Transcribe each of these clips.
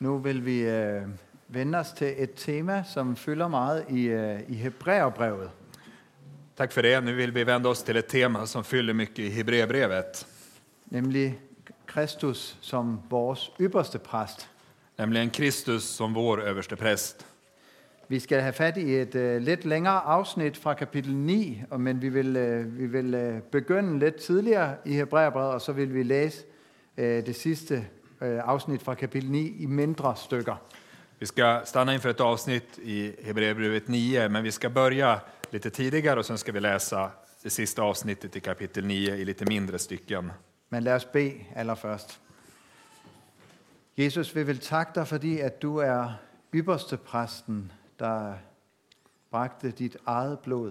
Nu vill vi vända oss till ett tema som fyller meget i Hebreerbrevet. Tack för det. Nu vill vi vända oss till ett tema som fyller mycket i Hebreerbrevet. Nämligen Kristus som vores ypperste præst. Nämligen Kristus som vår överste präst. Vi ska ha fat i ett lidt længere afsnit fra kapitel 9, men vi vil begynde lidt tidligere i Hebreerbrevet, og så vil vi læse det sidste afsnit fra kapitel 9 i mindre stykker. Vi ska stanna inför ett avsnitt i Hebreerbrevet 9, men vi ska börja lite tidigare och sen ska vi läsa det sista avsnittet i kapitel 9 i lite mindre stycken. Men lad os bede allerførst. Jesus, vi vil takke dig, fordi at du er ypperste præsten, der bragte dit eget blod.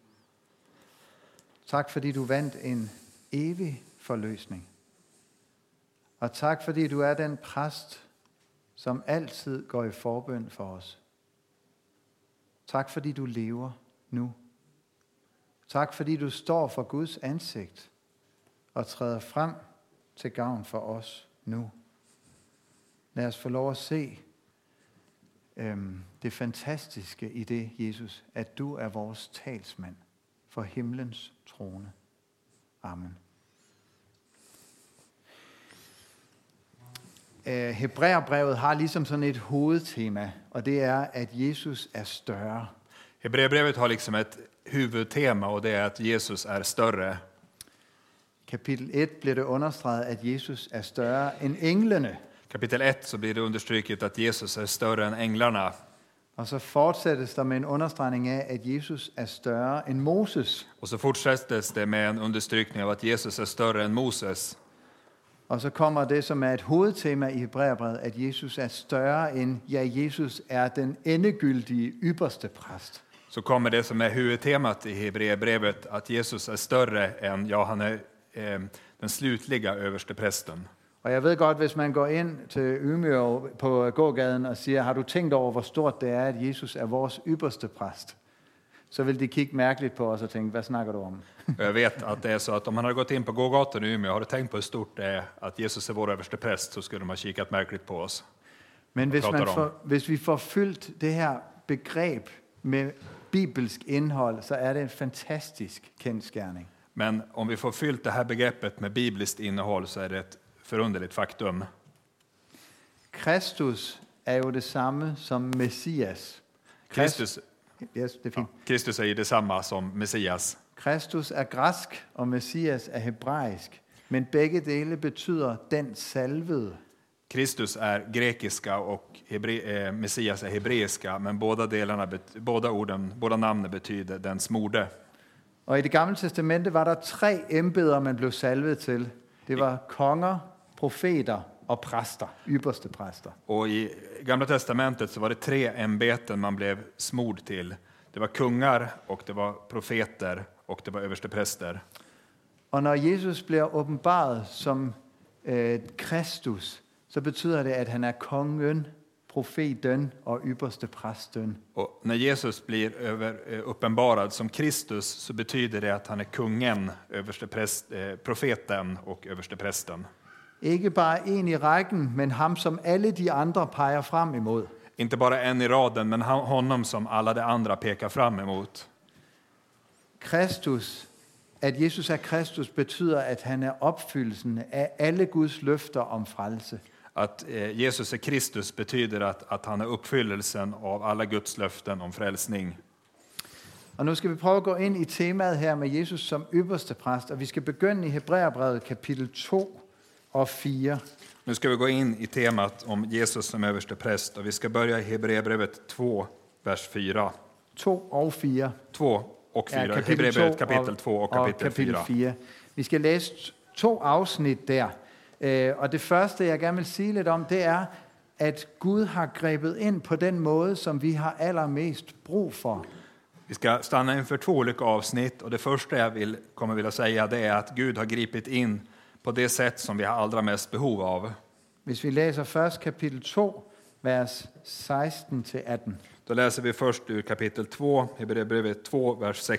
Tak, fordi du vandt en evig forløsning. Og tak, fordi du er den præst, som altid går i forbøn for os. Tak, fordi du lever nu. Tak, fordi du står for Guds ansigt og træder frem til gavn for os nu. Lad os få lov at se det fantastiske i det, Jesus, at du er vores talsmand for himlens trone. Amen. Hebreerbrevet har ligesom sådan et hovedtema, og det er, at Jesus er større. Hebreerbrevet har liksom ett huvudtema och det är att Jesus är större. Kapitel 1 bliver det understreget, at Jesus er større end englene. Kapitel 1 så blir det understryket att Jesus är större än änglarna. Og så fortsættes der med en understregning af, at Jesus er større end Moses. Och så fortsätts det med en understrykning av att Jesus är större än Moses. Og så kommer det, som er et hovedtema i Hebreerbrevet, at Jesus er større end, ja, Jesus er den endegyldige ypperste præst. Så kommer det som är huvudtemat i Hebreerbrevet, att Jesus är större än, ja, han är den slutliga överste prästen. Og jeg ved godt, hvis man går ind til Ymør på gågaden og siger, har du tænkt over, hvor stort det er, at Jesus er vores ypperste præst? Så vil de kigge mærkeligt på os og tænke, hvad snakker du om? Jag vet att det är så att om man hade gått in på gågatan i Umeå, har du tänkt på hur stort det är att Jesus är vår överste präst, så skulle de ha kikat märkligt på oss. Men hvis vi får fyldt det her begreb med bibelsk indhold, så er det en fantastisk kendsgerning. Men om vi får fyllt det här begreppet med bibliskt innehåll så är det ett förunderligt faktum. Kristus er jo det samme som Messias. Kristus, Yes, det er fint. Kristus är ju detsamma som Messias. Kristus er græsk, og Messias er hebraisk. Men begge dele betyder den salvede. Kristus är grekiska och Messias är hebreiska, men båda namnen betyder den smorde. Og i det gamle testamente var der 3 embeder, man blev salvet til. Det var konger, profeter og præster, ypperste præster. Och i Gamla testamentet så var det 3 ämbeten man blev smord till. Det var kungar och det var profeter och det var överstepräster. Og når Jesus bliver åbenbaret som Kristus, så betyder det, at han er kongen, profeten og ypperste præsten. Och när Jesus blir uppenbarad som Kristus så betyder det att han är kungen, profeten och översteprästen. Ikke bare en i rækken, men ham som alle de andre peger frem imod. Inte bara en i raden, men honom som alla de andra pekar fram emot. Kristus, at Jesus er Kristus, betyder, at han er opfyldelsen af alle Guds løfter om frelse. Att Jesus är Kristus betyder att han är uppfyllelsen av alla Guds löften om frälsning. Og nu skal vi prøve at gå ind i temaet her med Jesus som ypperste præst, og vi skal begynde i Hebreerbrevet kapitel 2 og 4. Nu ska vi gå in i temat om Jesus som överste präst och vi ska börja i Hebreerbrevet 2, vers 4. 2 og 4. 2 och 4. Ja, Hebreerbrevet kapitel 2 och kapitel 4. Vi skal læse 2 afsnit der. Og det første, jeg gerne vil sige lidt om, det er, at Gud har grebet ind på den måde, som vi har allermest brug for. Vi ska stanna inför 2 olika avsnitt och det första jag kommer vilja säga det är att Gud har gripit in på det sätt som vi har allra mest behov av. Hvis vi læser først kapitel 2, vers 16-18. Då läser vi först ur kapitel 2, Hebreerbrevet 2, vers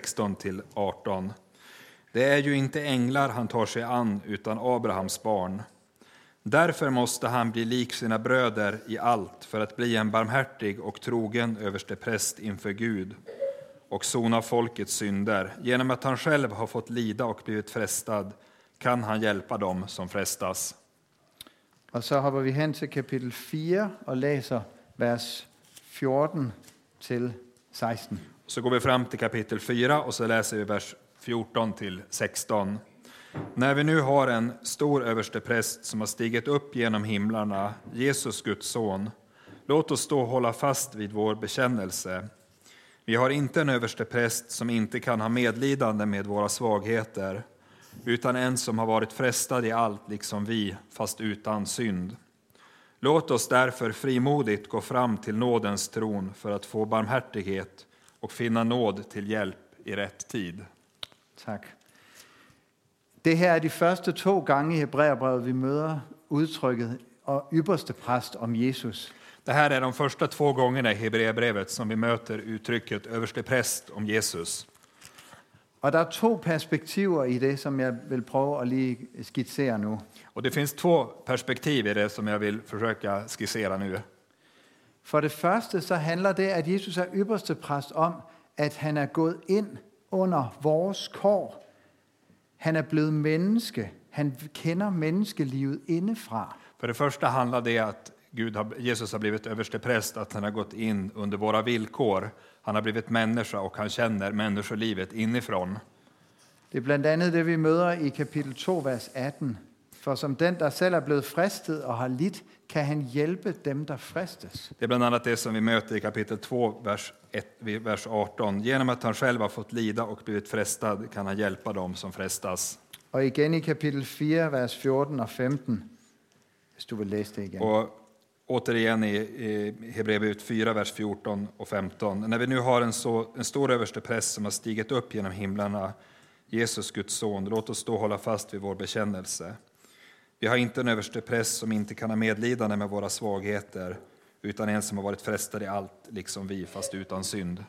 16-18. Det är ju inte änglar han tar sig an utan Abrahams barn. Därför måste han bli lik sina bröder i allt för att bli en barmhärtig och trogen överstepräst inför Gud och sona folkets synder. Genom att han själv har fått lida och blivit frestad kan han hjälpa dem som frestas. Och så hoppar vi hen till kapitel 4 och läser vers 14 till 16. Så går vi fram till kapitel 4 och så läser vi vers 14 till 16. När vi nu har en stor överstepräst som har stigit upp genom himlarna, Jesus Guds son, låt oss då hålla fast vid vår bekännelse. Vi har inte en överstepräst som inte kan ha medlidande med våra svagheter, utan en som har varit frestad i allt liksom vi, fast utan synd. Låt oss därför frimodigt gå fram till nådens tron för att få barmhärtighet och finna nåd till hjälp i rätt tid. Tack. Det her er de første 2 gange i Hebræerbrevet, vi møder udtrykket og ypperste præst om Jesus. Det här är de första 2 gångerna i Hebreerbrevet som vi möter uttrycket överstepräst om Jesus. Og der er 2 perspektiver i det, som jeg vil prøve at lige skitsere nu. Och det finns 2 perspektiv i det som jag vill försöka skissera nu. For det første så handler det, at Jesus er ypperste præst om, at han er gået ind under vores kår. Han er blevet menneske. Han kender menneskelivet indefra. För det första handlar det att Jesus har blivit överstepräst, att han har gått in under våra villkor. Han har blivit människa och han känner människolivet inifrån. Det er blandt andet det, vi møder i kapitel 2, vers 18. For som den, der selv er blevet fristet og har lidt, kan han hjælpe dem, der fristes. Det är bland annat det som vi möter i kapitel 2, vers 18. Genom att han själv har fått lida och blivit frestad kan han hjälpa dem som frestas. Og igen i kapitel 4, vers 14 og 15, hvis du vil læse det igen. Och återigen i Hebreerbrevet 4, vers 14 och 15. När vi nu har en stor överstepräst som har stigit upp genom himlarna, Jesus Guds son, låt oss då hålla fast vid vår bekännelse. Vi har inte en överstepräst som inte kan ha medlidande med våra svagheter, utan en som har varit frestad i allt, liksom vi, fast utan synd.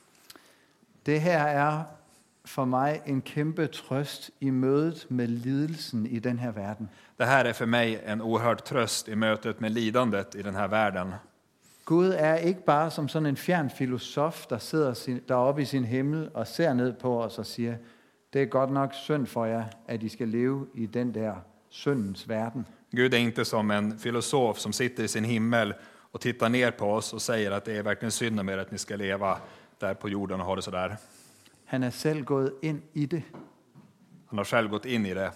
Det her er for mig en kæmpe trøst i mødet med lidelsen i den her verden. Det här är för mig en oerhörd tröst i mötet med lidandet i den här världen. Gud er ikke bare som sådan en fjern filosof, der sidder deroppe i sin himmel og ser ned på os og siger, det er godt nok synd for jer, at I skal leve i den der syndens verden. Gud är inte som en filosof som sitter i sin himmel och tittar ner på oss och säger att det är verkligen synd om er att ni ska leva där på jorden och ha det så där. Han er selv gået ind i det. Han har själv gått in i det.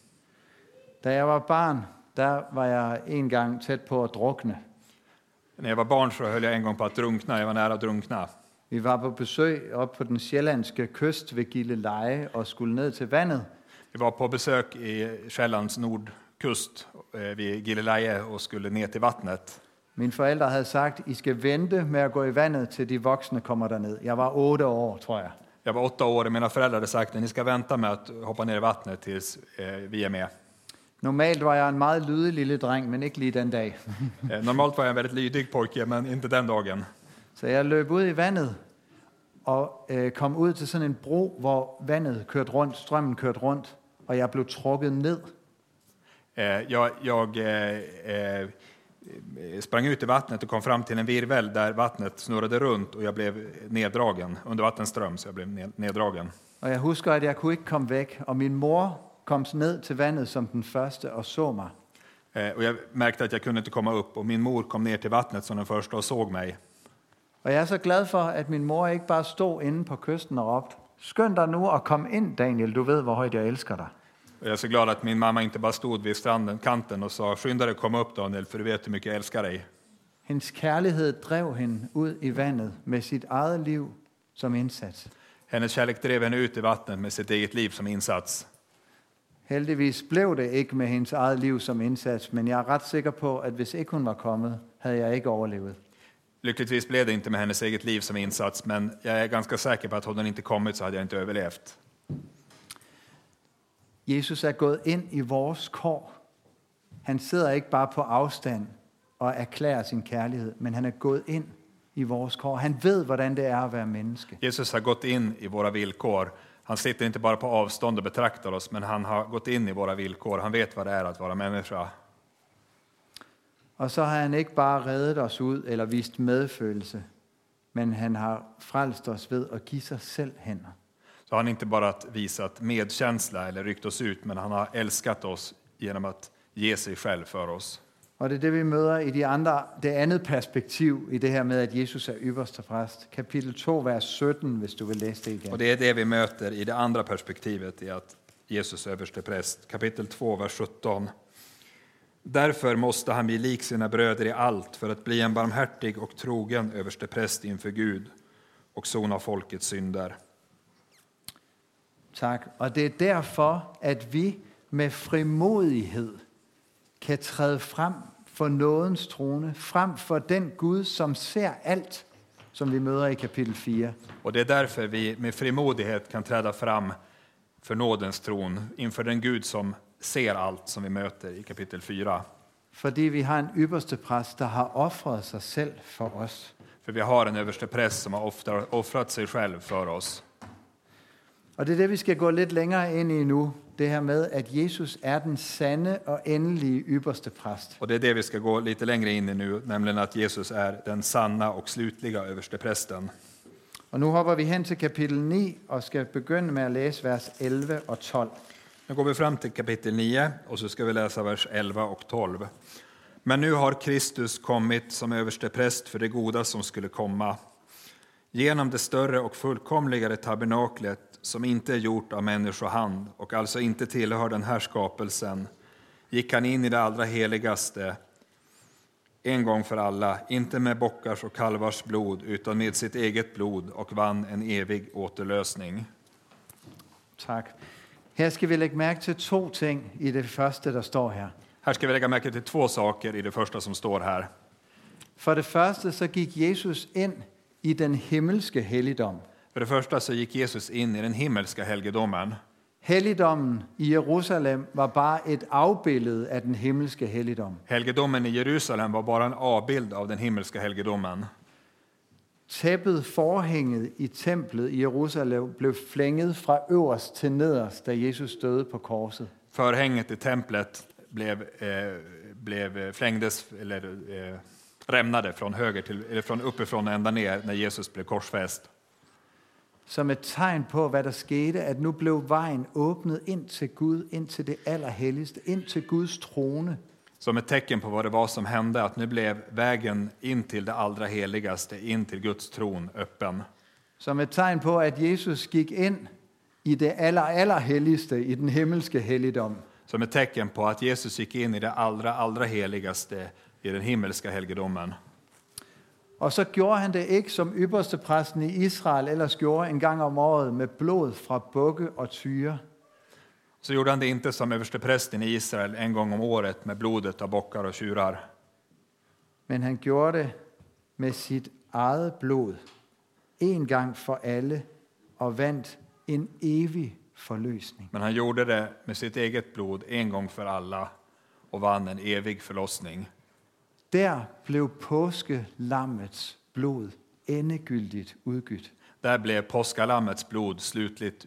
Da jeg var barn, der var jeg en gang tæt på at drukne. När jag var barn så höll jag en gång på att drunkna. Jag var nära att drunkna. Vi var på besøg op på den sjællandske kyst ved Gilleleje og skulle ned til vandet. Vi var på besök i Själlands nordkust vid Gilleleje och skulle ner till vattnet. Mine forældre havde sagt, I skal vente med at gå i vandet, til de voksne kommer derned. Jeg var 8 år, tror jeg. Jag var 8 år och mina föräldrar hade sagt att ni ska vänta med att hoppa ner i vattnet tills vi är med. Normalt var jeg en meget lydig lille dreng, men ikke lige den dag. Normalt var jag en väldigt lydig pojke, men inte den dagen. Så jeg løb ud i vandet og kom ud til sådan en bro, hvor vandet kørte rundt, strømmen kørte rundt, og jeg blev trukket ned. Jag sprang ut i vattnet och kom fram till en virvel där vattnet snurrade runt och jag blev neddragen under vattenström, så jag blev neddragen. Og jeg husker, at jeg kunne ikke komme væk, og min mor kom ned til vandet som den første og så mig. Och jag märkte att jag kunde inte komma upp och min mor kom ner till vattnet som den första och såg mig. Og jeg er så glad for, at min mor ikke bare stod inde på kysten og råbte, skynd dig nu og kom ind, Daniel, du ved, hvor højt jeg elsker dig. Jag är så glad att min mamma inte bara stod vid stranden, kanten och sa, skynda dig, kom upp Daniel, för du vet hur mycket jag älskar dig. Hendes kærlighed drev hende ud i vandet med sit eget liv som indsats. Hennes kärlek drev henne ut i vattnet med sitt eget liv som insats. Heldigvis blev det ikke med hendes eget liv som indsats, men jeg er ret sikker på, at hvis ikke hun var kommet, havde jeg ikke overlevet. Lyckligtvis blev det inte med hennes eget liv som insats, men jag är ganska säker på att hon inte kommit så hade jag inte överlevt. Jesus er gået ind i vores kår. Han sidder ikke bare på afstand og erklærer sin kærlighed, men han er gået ind i vores kår. Han ved, hvordan det er at være menneske. Jesus har gått in i våra villkor. Han sitter inte bara på avstånd och betraktar oss, men han har gått in i våra villkor. Han vet vad det är att vara människa. Og så har han ikke bare reddet os ud eller vist medfølelse, men han har frälst oss ved at give sig selv hen. Så han inte bara visat medkänsla eller ryckt oss ut, men han har älskat oss genom att ge sig själv för oss. Og det er det, vi møder i det andet perspektiv i det her med, at Jesus er ypperste præst. Kapitel 2, vers 17, hvis du vil læse det igen. Och det är det vi möter i det andra perspektivet, i att Jesus är överste präst. Kapitel 2, vers 17. Därför måste han bli lik sina bröder i allt för att bli en barmhärtig och trogen överste präst inför Gud och sona folkets synder. Tak. Og det er derfor, at vi med frimodighed kan træde frem for nådens trone, frem for den Gud, som ser alt, som vi møder i kapitel 4. Och det är därför vi med frimodighet kan träda fram för nådens tron inför den Gud som ser allt som vi möter i kapitel 4. Fordi vi har en ypperste præst, der har offret sig selv for os. För vi har en överste präst som har offrat sig själv för oss. Og det er det, vi skal gå lidt længere ind i nu. Det her med, at Jesus er den sande og endelige ypperste præst. Och det är det vi ska gå lite längre in i nu, nämligen att Jesus är den sanna och slutliga översteprästen. Og nu hopper vi hen til kapitel 9 og skal begynde med at læse vers 11 og 12. Nu går vi fram till kapitel 9 och så ska vi läsa vers 11 och 12. Men nu har Kristus kommit som överstepräst för det goda som skulle komma. Genom det större och fullkomligare tabernaklet som inte är gjort av människohand och alltså inte tillhör den här skapelsen, gick han in i det allra heligaste en gång för alla, inte med bockars och kalvars blod utan med sitt eget blod och vann en evig återlösning. Tak. Her skal vi lægge mærke til 2 ting i det første, der står her. Här ska vi lägga märke till 2 saker i det första som står här. For det første så gik Jesus ind i den himmelske helligdom. För det första så gick Jesus in i den himmelska helgedomen. Helligdommen i Jerusalem var bare et afbillede af den himmelske helligdom. Helgedomen i Jerusalem var bara en avbild av den himmelska helgedomen. Tæppet, forhænget i templet i Jerusalem blev flænget fra øverst til nederst, da Jesus døde på korset. Förhänget i templet flängdes eller rämnade från höger till eller från uppifrån ända ner när Jesus blev korsfäst. Som et tegn på, hvad der skete, at nu blev vejen åbnet ind til Gud, ind til det allerhelligste, ind til Guds trone. Som ett tecken på vad det var som hände, att nu blev vägen in till det allra heligaste, in till Guds tron öppen. Som et tegn på, at Jesus gik ind i det allerhelligste, i den himmelske helligdom. Som ett tecken på att Jesus gick in i det allra heligaste, i den himmelska helgedomen. Og så gjorde han det ikke, som ypperste præsten i Israel ellers gjorde en gang om året, med blod fra bukke og tyre. Så gjorde han det inte som översteprästen i Israel en gång om året med blodet av bockar och tjurar. Men han gjorde det med sit eget blod, en gang for alle, og vandt en evig forløsning. Men han gjorde det med sitt eget blod en gång för alla och vann en evig förlossning. Der blev påskelammets blod endegyldigt udgydt. Där blev påskalammets blod slutligt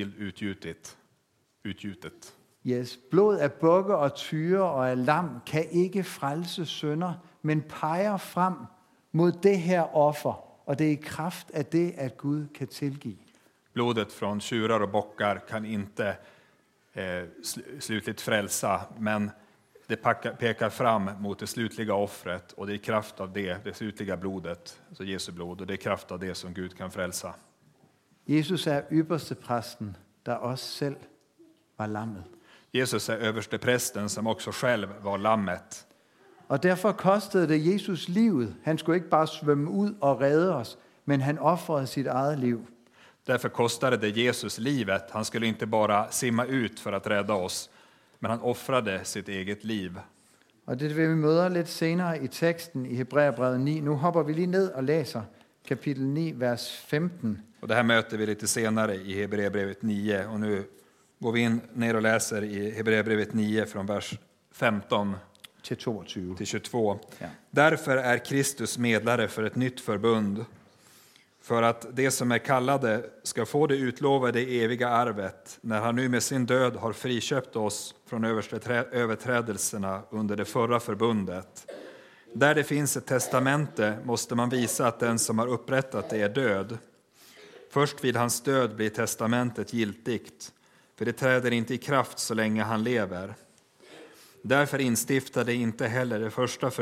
utgjutet. Yes, blod af bukke og tyre og af lam kan ikke frelse synder, men peger frem mod det her offer, og det er i kraft af det, at Gud kan tilgive. Blodet från tjurar och bockar kan inte slutligt frälsa, men det pekar fram mot det slutliga offret, och det är kraft av det slutliga blodet, alltså Jesu blod, och det är kraft av det som Gud kan frälsa. Jesus er ypperstepræsten, der også selv var lammet. Jesus är översteprästen som också själv var lammet. Og derfor kostede det Jesus livet. Han skulle ikke bare svømme ud og redde os, men han offrede sit eget liv. Därför kostade det Jesus livet. Han skulle inte bara simma ut för att rädda oss, men han offrade sitt eget liv. Og det vil vi møde lidt senere i teksten i Hebræerbrevet 9. Nu hopper vi lige ned og læser kapitel 9, vers 15. Och det här möter vi lite senare i Hebreerbrevet 9. Och nu går vi in ner och läser i Hebreerbrevet 9 från vers 15 til 22. till 22. Ja. Därför är Kristus medlare för ett nytt förbund, för att det som är kallade ska få det utlovade eviga arvet, när han nu med sin död har friköpt oss från överträdelserna under det förra förbundet. Där det finns ett testamente måste man visa att den som har upprättat det är död. Först vid hans död blir testamentet giltigt, för det träder inte i kraft så länge han lever. Därför instiftades inte heller det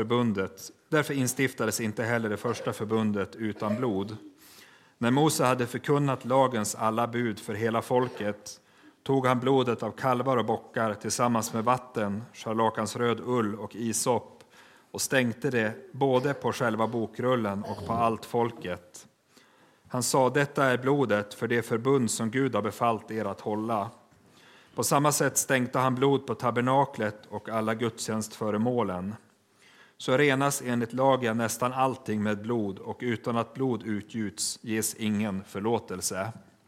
första förbundet utan blod. När Mose hade förkunnat lagens alla bud för hela folket tog han blodet av kalvar och bockar tillsammans med vatten, scharlakansröd ull och isop och stänkte det både på själva bokrullen och på allt folket. Han sa, detta är blodet för det förbund som Gud har befallt er att hålla. På samma sätt stänkte han blod på tabernaklet och alla gudstjänstföremålen. Så renas enligt lagen nästan allting med blod, och utan att blod utgjuts ges ingen förlåtelse.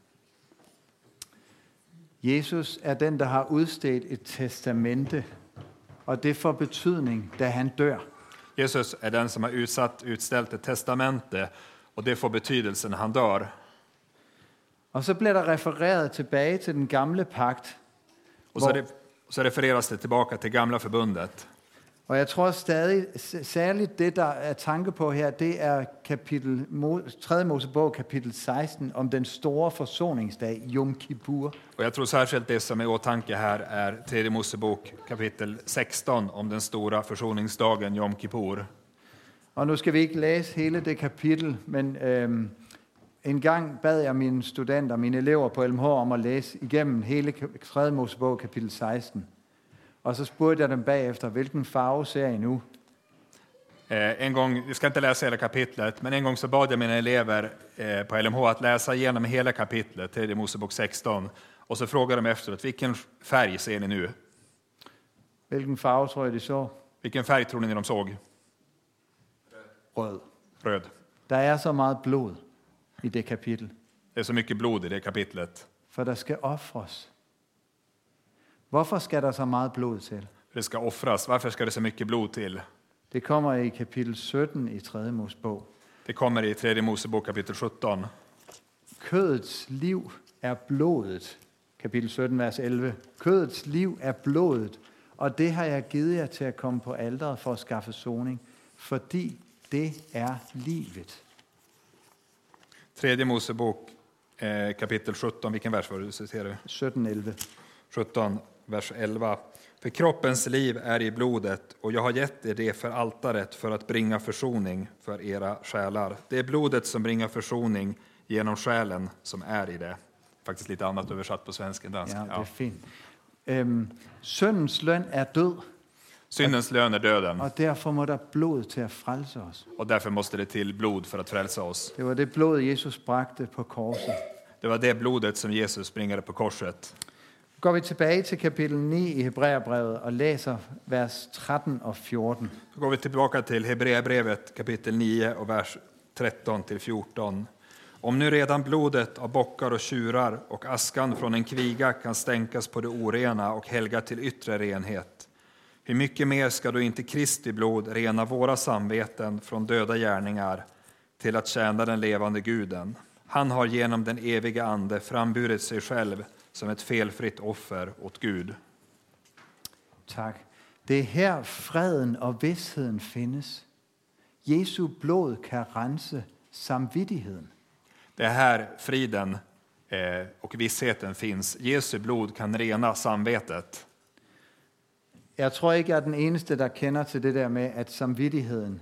Jesus är den, der har udstedt et testamente, og det får betydning, da han dør. Jesus är den som har utställt ett testamente, och det får betydelse när han dör. Og så bliver der refereret tilbage til den gamle pagt. Och så refereras det tillbaka till gamla förbundet. Og jeg tror stadig, særligt det, der er tanke på her, det er 3. Mosebog, kapitel 16, om den store forsoningsdag, Yom Kippur. Och jag tror särskilt det som är i åtanke här är 3. Mosebok kapitel 16 om den stora försoningsdagen Yom Kippur. Og nu skal vi ikke læse hele det kapitel, men en gang bad jeg mine studenter, mine elever på LMH om at læse igennem hele 3. Mosebog, kapitel 16. Og så spurgte jeg dem bagefter, hvilken farve ser I nu? En gång, vi ska inte läsa hela kapitlet, men en gång så bad jag mina elever på LMH att läsa igenom hela kapitlet, 3. Mosebok 16. Och så frågade de efteråt, vilken färg ser ni nu? Hvilken farve tror I, de så? Vilken färg tror ni de såg? Rød. Röd. Der er så meget blod i det kapitel, Det är så mycket blod i det kapitlet. for der skal ofres. Hvorfor skal der så meget blod til? Det ska offras. Varför ska det så mycket blod till? Det kommer i kapitel 17 i 3. Mosebog. Det kommer i 3. Mosebok kapitel 17. Kødets liv er blodet. Kapitel 17, vers 11. Kødets liv er blodet, og det har jeg givet jer til at komme på alteret for at skaffe soning, fordi det er livet. 3. Mosebok kapitel 17. Vilken vers var det du citerade? 17:11. 17, vers 11. För kroppens liv är i blodet, och jag har gett er det för altaret för att bringa försoning för era själar. Det är blodet som bringar försoning genom själen som är i det. Faktiskt lite annat översatt på svenska än danska. Ja, det er fint. Syndens løn er død, Syndens lön är döden, og derfor må der blod til at frelse os. och därför måste det till blod för att frälsa oss. Det var det blod, Jesus bragte på korset. Det var det blodet som Jesus bringade på korset. Går vi tilbage til kapitel 9 i Hebræerbrevet og læser vers 13 og 14. Då går vi tillbaka till Hebreerbrevet kapitel 9 och vers 13-14. Om nu redan blodet av bockar och tjurar och askan från en kviga kan stänkas på det orena och helga till yttre renhet, hur mycket mer ska då inte Kristi blod rena våra samveten från döda gärningar till att tjäna den levande Guden? Han har genom den eviga ande framburit sig själv som ett felfritt offer åt Gud. Tak. Det er her freden og vidsheden findes. Jesu blod kan rense samvittigheden. Det är här friden och vissheten finns. Jesu blod kan rena samvetet. Jeg tror ikke, jeg er den eneste, der kender til det der med, at samvittigheden,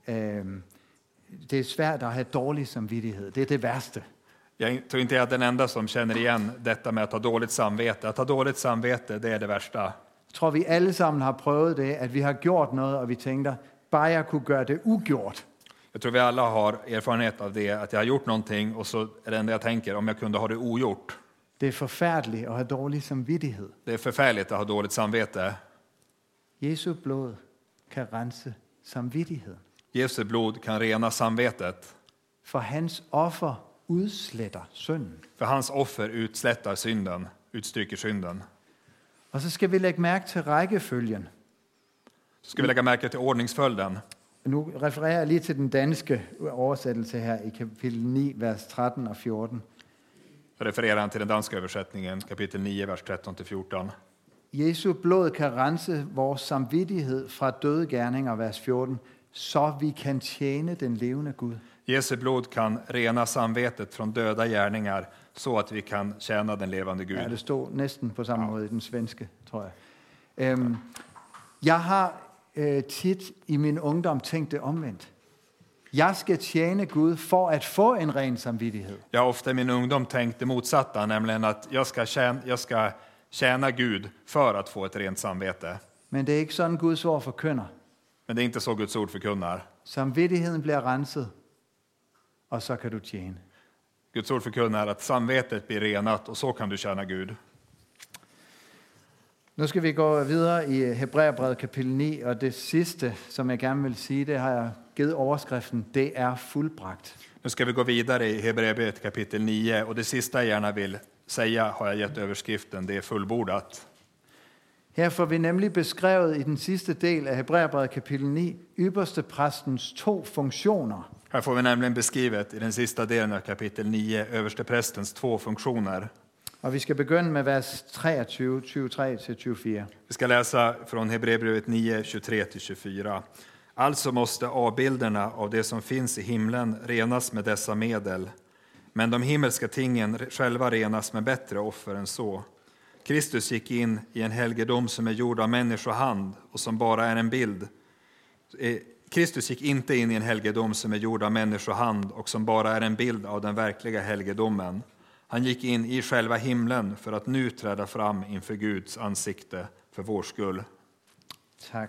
det er svært at have dårlig samvittighed. Det er det værste. Jag tror inte jag är den enda som känner igen detta med att ha dåligt samvete. Att ha dåligt samvete, det är det värsta. Jeg tror, vi alle sammen har prøvet det, at vi har gjort noget, og vi tænker, bare jeg kunne gøre det ugjort. Jag tror vi alla har erfarenhet av det, att jag har gjort någonting och så är det enda jag tänker om jag kunde ha det ogjort. Det er forfærdeligt at have dårlig samvittighed. Det är förfärligt att ha dåligt samvete. Jesu blod kan rense samvittigheden. Jesu blod kan rena samvetet. For hans offer udsletter synden. För hans offer utslättar synden, utstryker synden. Og så skal vi lægge mærke til rækkefølgen. Så ska vi lägga märke till ordningsföljden. Nu refererer jeg lige til den danske oversættelse her i kapitel 9, vers 13 og 14. Jag refererar han till den danska översättningen, kapitel 9, vers 13-14. Jesu blod kan rense vores samvittighed fra døde gerninger, vers 14, så vi kan tjäna den levande Gud. Jesu blod kan rena samvetet från döda gärningar så att vi kan tjäna den levande Gud. Ja, det står nästan på samma måde i den svenske, tror jag. Jeg har tit i min ungdom tænkt det omvendt. Jeg skal tjene Gud for at få en ren samvittighed. Jag har ofta i min ungdom tänkt det motsatta, nämligen att jag ska tjäna Gud för att få ett rent samvete. Men det er ikke sådan Guds ord forkynder. Men det är inte så Guds ord förkunnar. Samvittigheden bliver renset, og så kan du tjene. Guds ord förkunnar att samvetet blir renat och så kan du tjäna Gud. Nu skal vi gå videre i Hebræerbrevet kapitel 9, og det sidste, som jeg gerne vil sige, det har jeg givet overskriften, det er fuldbragt. Nu ska vi gå vidare i Hebreerbrevet kapitel 9 och det sista jag gärna vill säga har jag gett överskriften, det är fullbordat. Her får vi nemlig beskrevet i den sidste del af Hebræerbrevet kapitel 9, ypperstepræstens 2 funktioner. Här får vi nämligen beskrivet i den sista delen av kapitel 9 översteprästens 2 funktioner. Og vi skal begynde med vers 23, 23-24. Vi ska läsa från Hebreerbrevet 9, 23-24. Alltså måste avbilderna av det som finns i himlen renas med dessa medel. Men de himmelska tingen själva renas med bättre offer än så. Kristus gick in i en helgedom som är gjord av människohand och som bara är en bild. Kristus gick inte in i en helgedom som är gjord av människohand och som bara är en bild av den verkliga helgedomen. Han gick in i själva himlen för att nu träda fram inför Guds ansikte för vår skull. Tak.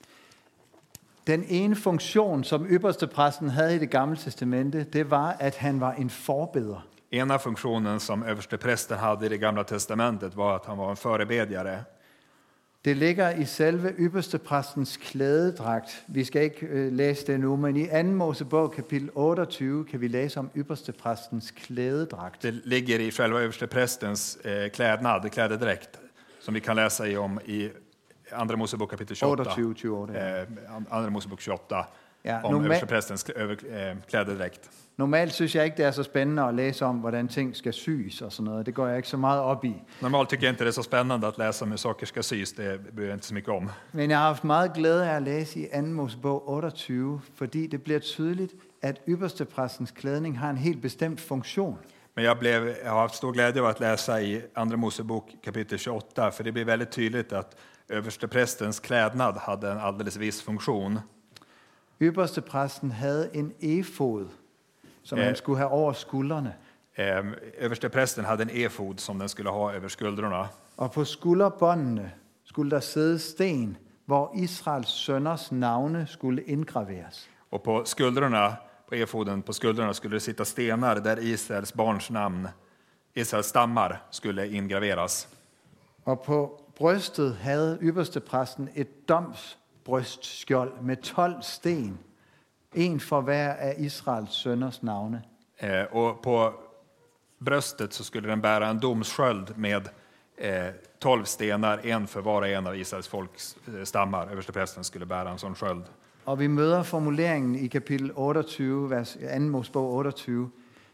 Den ene funktion, som ypperstepræsten havde i det gamle testamente, det var, at han var en forbeder. Ena funktionen som översteprästen hade i det gamla testamentet var att han var en förebedjare. Det ligger i selve ypperstepræstens klædedragt. Vi skal ikke læse det nu, men i 2. Mosebog kapitel 28 kan vi læse om ypperstepræstens klædedragt. Det ligger i själva översteprästens klädedräkt som vi kan läsa om i Andra Mosebok kapitel 28. 28. Andra Mosebok 28 Ja, om översteprästens klädedräkt. Normalt synes jeg ikke, det er så spændende at læse om, hvordan ting skal sys og sådan noget. Det går jeg ikke så meget op i. Normalt tycker jag inte det är så spännande att läsa om hur saker ska sys. Det bryr jag inte så mycket om. Men jeg har haft meget glæde af at læse i 2. Mosebog 28, fordi det bliver tydeligt, at ypperstepræstens klædning har en helt bestemt funktion. Men jag har haft stor glädje av att läsa i Andra Mosebok kapitel 28, för det blir väldigt tydligt att översteprästens klädnad hade en alldeles viss funktion. Ypperstepræsten havde en efod, som han skulle have over skuldrene. Översteprästen hade en efod som den skulle ha över skuldrorna. Og på skulderbåndene skulle der sidde sten, hvor Israels sønners navne skulle indgraveres. Och på skuldrorna, på efoden, på skuldrorna skulle det sitta stenar där Israels barns namn, Israels stammar, skulle ingraveras. Og på brystet havde ypperstepræsten et domsbrystskjold med 12 sten, en for hver af Israels sønners navne. Och på bröstet så skulle den bära en domssköld med 12 stenar, en för var och en av Israels folks stammar. Översteprästen skulle bära en sån sköld. Og vi møder formuleringen i kapitel 28, vers 2. Mosebog 28.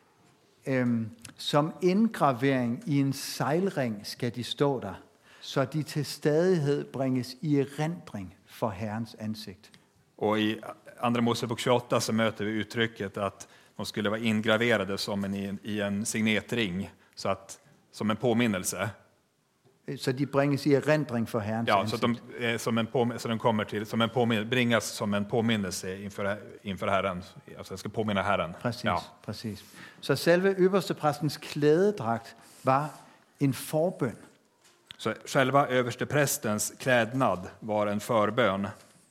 Som indgravering i en sejlring skal de stå der, så de til stadighed bringes i erindring for Herrens ansigt. Och i Andra Mosebok 28 så möter vi uttrycket att de skulle vara ingraverade som i en signetring, så att som en påminnelse. Så de bringes i erindring for Herrens ansigt. Så de kommer till bringas som en påminnelse inför Herren. Alltså jag ska påminna Herren. Præcis. Så selve ypperstepræstens klædedragt var en forbøn. Så själva översteprästens klädnad var en förbön.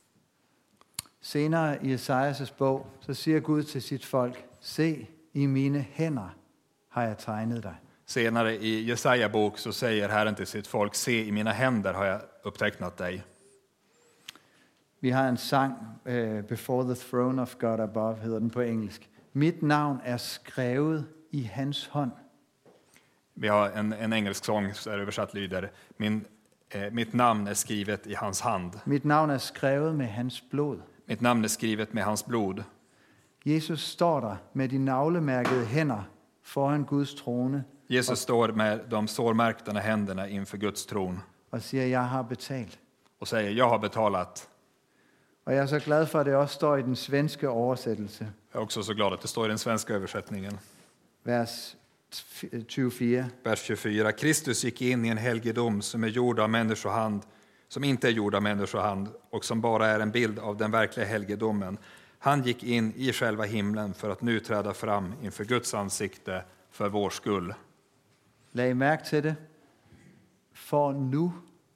Senere i Esajas bog, så siger Gud til sit folk, se, i mine hænder har jeg tegnet dig. Senare i Jesaja bok så säger Herren till sitt folk, se, i mina händer har jag upptecknat dig. Vi har en sang, Before the Throne of God Above, hedder den på engelsk. Mit navn er skrevet i hans hånd. Vi har en engelsk sång som översatt lyder, mitt namn är skrivet i hans hand. Mit navn er skrevet med hans blod. Mitt namn är skrivet med hans blod. Jesus står der med de navlemærkede hænder foran Guds trone. Jesus står med de sårmärkta händerna inför Guds tron. Og siger, jeg har betalt. Och säger, jag har betalat. Og jeg er så glad for, at det også står i den svenske oversættelse. Jag är också så glad att det står i den svenska översättningen. Vers 24. Vers 24. Kristus gick in i en helgedom som är gjord av människohand, som inte är gjord av människohand och som bara är en bild av den verkliga helgedomen. Han gick in i själva himlen för att nu träda fram inför Guds ansikte för vår skull. Lag I mærke til det. For nu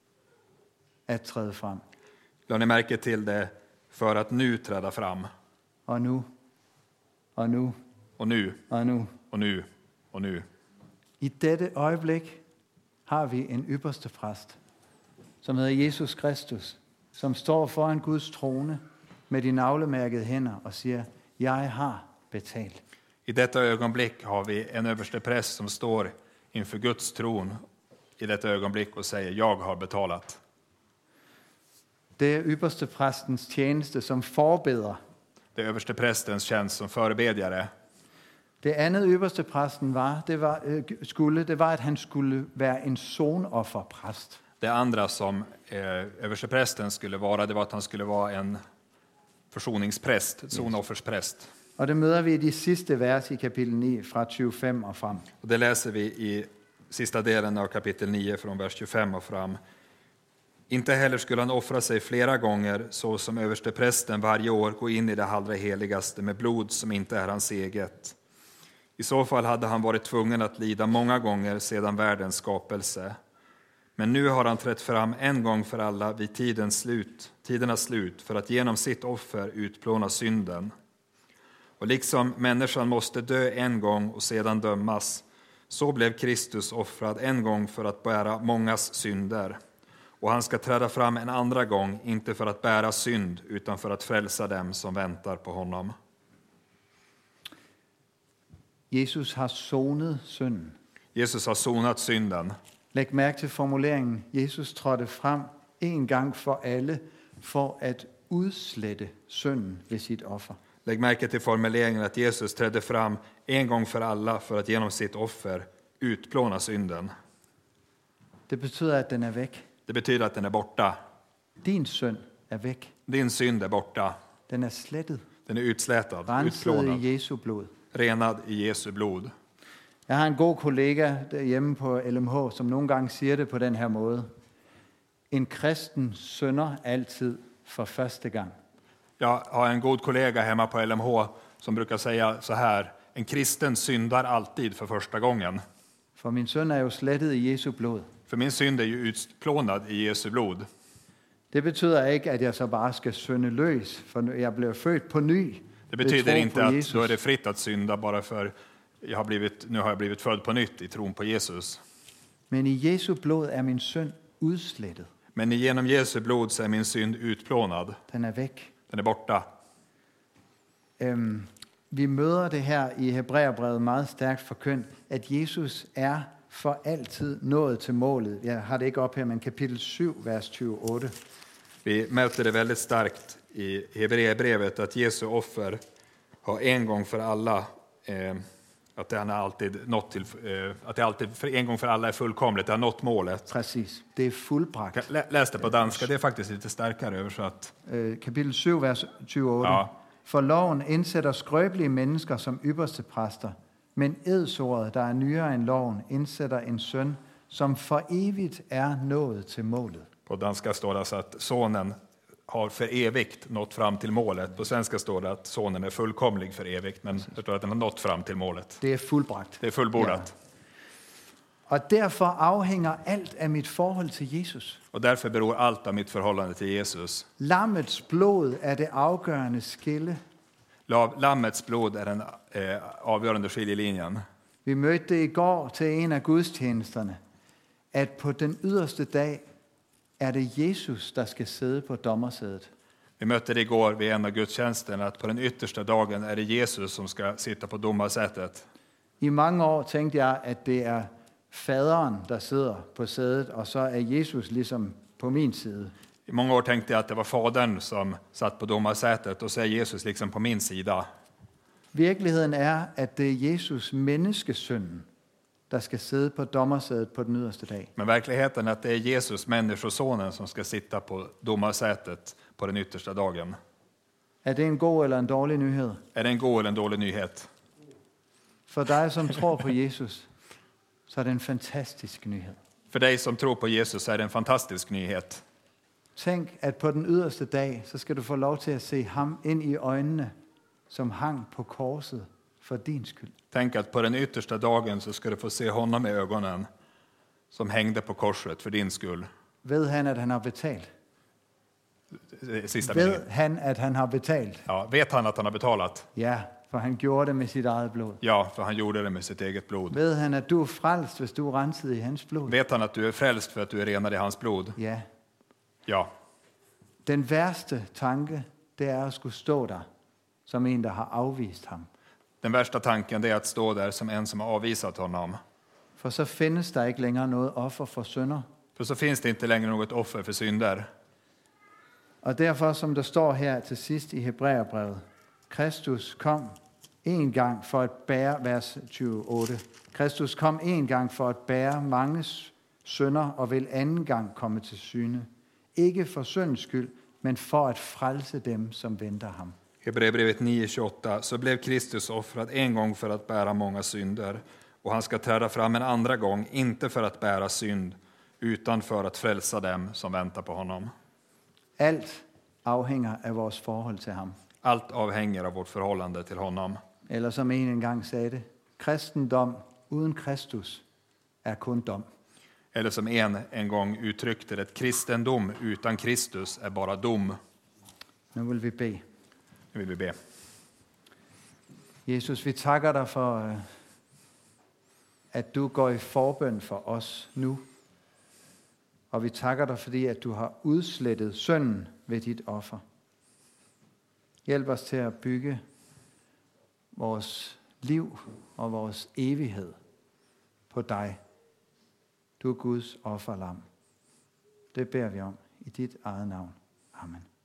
at træde frem. Lade ni märke till det för att nu träda fram. Og nu. Og nu. Och nu, Og nu. och nu, och nu. I dette øjeblik har vi en ypperste præst, som hedder Jesus Kristus, som står foran Guds trone med de navlemærkede hænder og siger, jeg har betalt. I detta ögonblick har vi en överste präst som står inför Guds tron i detta ögonblick och säger, jag har betalat. Det er ypperste præstens tjeneste som forbeder. Det är överste prästens tjänst som förebedjare. Det andet ypperste præsten var, det var, at han skulle være en sonofferpræst. Det andra som översteprästen skulle vara, det var att han skulle vara en försoningspräst, en sonofferspräst. Og det møder vi i de sidste vers i kapitel 9 fra 25 og frem. Och det läser vi i sista delen av kapitel 9 från vers 25 och fram. Inte heller skulle han offra sig flera gånger så som översteprästen varje år går in i det allra heligaste med blod som inte är hans eget. I så fall hade han varit tvungen att lida många gånger sedan världens skapelse. Men nu har han trätt fram en gång för alla vid tidernas slut för att genom sitt offer utplåna synden. Och liksom människan måste dö en gång och sedan dömas, så blev Kristus offrad en gång för att bära mångas synder. Och han ska träda fram en andra gång, inte för att bära synd, utan för att frälsa dem som väntar på honom. Jesus har sonet synden. Jesus har sonat synden. Læg mærke til formuleringen. Jesus trådte frem en gang for alle for at udslette synden ved sit offer. Lägg märke till formuleringen att Jesus trädde fram en gång för alla för att genom sitt offer utplåna synden. Det betyder, at den er væk. Det betyder att den är borta. Din synd er væk. Din synd är borta. Den er slettet. Den är utslätad, Renset utplånad, i Jesu blod. renad i Jesu blod. Jeg har en god kollega derhjemme på LMH, som nogle gange siger det på den her måde. En kristen synder altid for første gang. Jag har en god kollega hemma på LMH som brukar säga så här: en kristen syndar alltid för första gången. For min synd er jo slettet i Jesu blod. För min synd är ju utplånad i Jesu blod. Det betyder ikke, at jeg så bare skal synde løs, for jeg blev født på ny. Det betyder inte att då är det fritt att synda bara för nu har jag blivit född på nytt i tron på Jesus. Men i Jesu blod er min synd udslettet. Men genom Jesu blod så är min synd utplånad. Den er væk. Den är borta. Vi møder det her i Hebræerbrevet meget stærkt forkyndt, at Jesus er for altid nået til målet. Jeg har det ikke op her, men kapitel 7, vers 28. Vi möter det väldigt starkt i Hebreerbrevet att Jesu offer har en gång för alla att det alltid nått till att det alltid för en gång för alla är fullkomligt, det har nått målet. Precis. Det er fuldbragt. Läs det på danska, det är faktiskt lite starkare översatt. Kapitel 7, vers 28. Ja. For loven indsætter skrøbelige mennesker som ypperste præster, men edsordet, der er nyere end loven, indsætter en søn, som for evigt er nået til målet. På danska står det alltså att sonen har för evigt nått fram till målet. På svenska står det att sonen är fullkomlig för evigt, men det står att den har nått fram till målet. Det er fuldbragt. Det är fullbordat. Ja. Og derfor afhænger alt af mit forhold til Jesus. Och därför beror allt av mitt förhållande till Jesus. Lammets blod er det afgørende skille. Lammets blod är den avgörande skiljelinjen. Vi mødte i går til en af gudstjenesterne, at på den yderste dag er det Jesus, der skal sidde på dommersædet. Vi mötte det igår vid en av gudstjänsterna att på den yttersta dagen är det Jesus som ska sitta på domarsätet. I mange år tænkte jeg, at det er faderen, der sidder på sædet, og så er Jesus ligesom på min side. I många år tänkte jag att det var fadern som satt på domarsätet och så är Jesus liksom på min sida. Virkeligheden er, at det er Jesus menneskesynden, der skal sidde på dommersædet på den yderste dag. Men verkligheten är att det är Jesus, människosonen, som ska sitta på domarsätet på den yttersta dagen. Er det en god eller en dårlig nyhed? Är det en god eller en dålig nyhet? For dig, som tror på Jesus, så er det en fantastisk nyhed. För dig som tror på Jesus är det en fantastisk nyhet. Tænk, at på den yderste dag, så skal du få lov til at se ham ind i øjnene, som hang på korset for din skyld. Tänk att på den yttersta dagen så ska du få se honom i ögonen som hängde på korset för din skull. Ved han, at han har betalt? Sista meningen. Ved han, at han har betalt? Ja, vet han att han har betalat? Ja, for han gjorde det med sit eget blod. Ja, för han gjorde det med sitt eget blod. Ved han, at du er frelst, hvis du er renset i hans blod? Vet han att du är frälst för att du är renad i hans blod? Ja. Ja. Den værste tanke, det er at skulle stå der, som en, der har afvist ham. Den värsta tanken är att stå där som en som har avvisat honom. For så findes der ikke længere noget offer for synder. För så finns det inte längre något offer för synder. Og derfor, som der står her til sidst i Hebræerbrevet, Kristus kom en gang for at bære, vers 28, Kristus kom en gang for at bære manges synder og vil anden gang komme til syne. Ikke for syndens skyld, men for at frelse dem, som venter ham. Hebreerbrevet 9:28. Så blev Kristus offrad en gång för att bära många synder, och han ska träda fram en andra gång, inte för att bära synd, utan för att frälsa dem som väntar på honom. Alt afhænger af vores forhold til ham. Allt avhänger av vårt förhållande till honom. Eller som en engang sagde det, kristendom uden Kristus er kun dom. Eller som en gång uttryckte det, kristendom utan Kristus är bara dom. Nu vil vi bede. Nu vill vi be. Jesus, vi takker dig for, at du går i forbøn for os nu. Og vi takker dig, fordi at du har udslettet synden ved dit offer. Hjælp os til at bygge vores liv og vores evighed på dig. Du er Guds offerlam. Det beder vi om i dit eget navn. Amen.